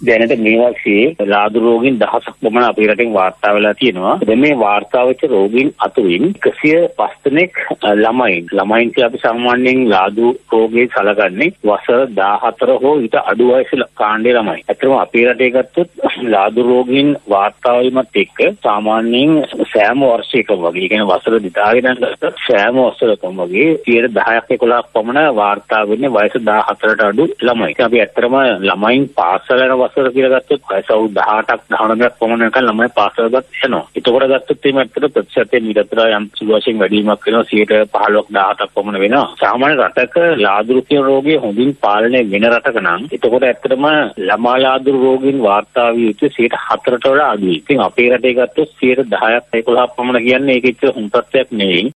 දැනට මේ වර්ෂයේ ලාදු රෝගීන් 1000ක් පමණ අපේ රටෙන් වාර්තා වෙලා තියෙනවා. දැන් මේ වාර්තා වෙච්ච රෝගීන් අතුරින් 105 දෙනෙක් ළමයින් කියලා අපි සාමාන්‍යයෙන් ලාදු රෝගේ සලකන්නේ වසර 14 හෝ ඊට අඩු වයසේ කාණ්ඩේ ළමයි. ඇත්තටම අපේ රටේ ගත්තොත් ලාදු රෝගීන් වාර්තා වීමත් එක්ක සාමාන්‍යයෙන් සෑම වර්ෂයකම වගේ කියන්නේ වසර 2000 ඉඳන් ගත්තොත් සෑම වසරකම වගේ 10%ක් 11ක් පමණ වාර්තා වෙන්නේ වයස 14ට අඩු ළමයි. අපි ඇත්තටම ළමයින් පාසල යන වසර කියලා ගත්තොත් වයස 18ක් 19ක් පමණ යනකම් ළමයි පාසලකට යනවා. එතකොට ගත්තොත් මේ ඇත්තට ප්‍රතිශතයෙන් ඊටතර යම් සුවශයෙන් වැඩිවීමක් වෙනවා 15ක් 17ක් පමණ වෙනවා. සාමාන්‍ය රටක ලාදු රෝගය හොඳින් පාලනය වෙන රටක නම් එතකොට ඇත්තටම ළමා ලාදු රෝගීන් වාර්තා විය යුතු 4ට වඩා අඩුයි. ඉතින් අපේ රටේ ගත්තොත් 10ක් 11ක් පමණ කියන්නේ ඒක ඉච්ච හොඳ තත්ත්වයක් නෙවෙයි.